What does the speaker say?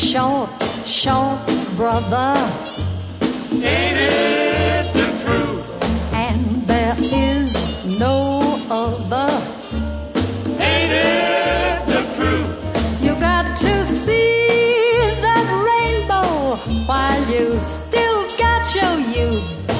short, short, brother. Ain't it the truth? And there is no other. Ain't it the truth? You got to see that rainbow while you still got your youth.